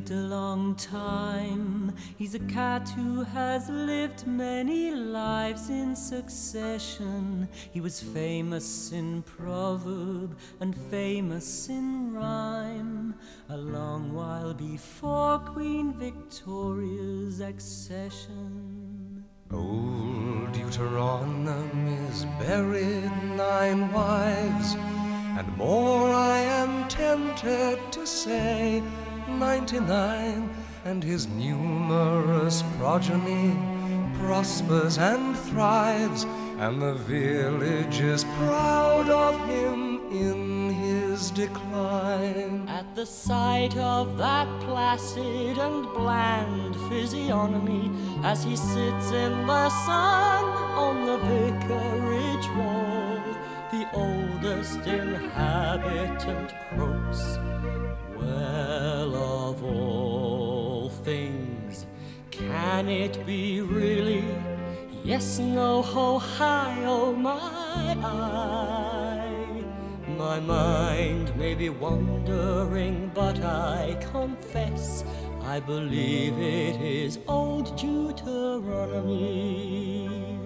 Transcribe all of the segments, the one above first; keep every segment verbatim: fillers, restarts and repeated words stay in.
lived a long time. He's a cat who has lived many lives in succession. He was famous in proverb and famous in rhyme, a long while before Queen Victoria's accession. Old Deuteronomy's buried nine wives, and more I am tempted to say ninety-nine, and his numerous progeny prospers and thrives, and the village is proud of him in his decline. At the sight of that placid and bland physiognomy, as he sits in the sun on the vicarage wall, the oldest inhabitant croaks, "Well, of all things, can it be really? Yes, no, ho, hi, oh my eye. My mind may be wandering, but I confess I believe it is old Deuteronomy."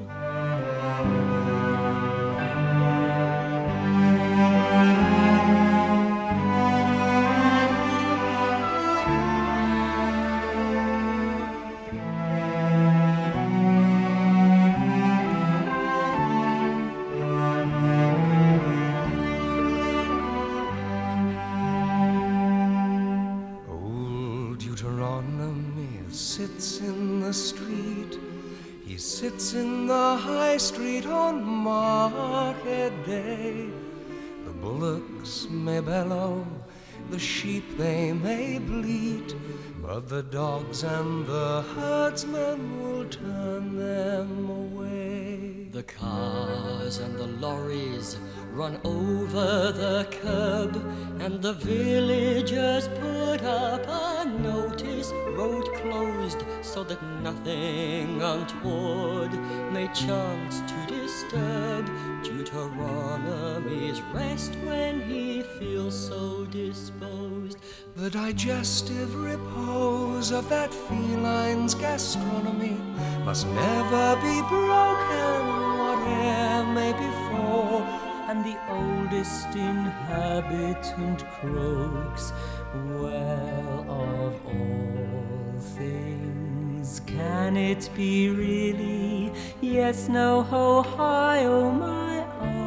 Deuteronomy sits in the street. He sits in the high street on market day. The bullocks may bellow, the sheep they may bleat, but the dogs and the herdsmen will turn them away. The cars and the lorries run over the curb, and the villagers put up a notice, road closed, so that nothing untoward may chance to disturb Deuteronomy's rest when he feels so disposed. The digestive repose of that feline's gastronomy must never be broken, whate'er may befall. And the oldest inhabitant croaks, "Well, of all things, can it be really? Yes, no, ho, hi, oh my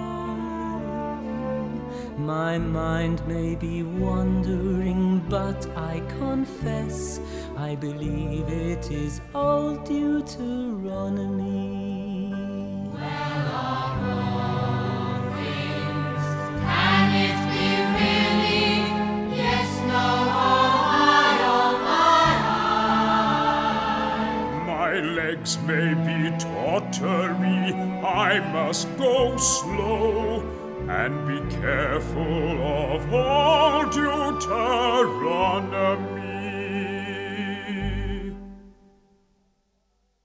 eye. My mind may be wandering, but I confess I believe it is old Deuteronomy." My legs may be tottery, I must go slow, and be careful of all Deuteronomy.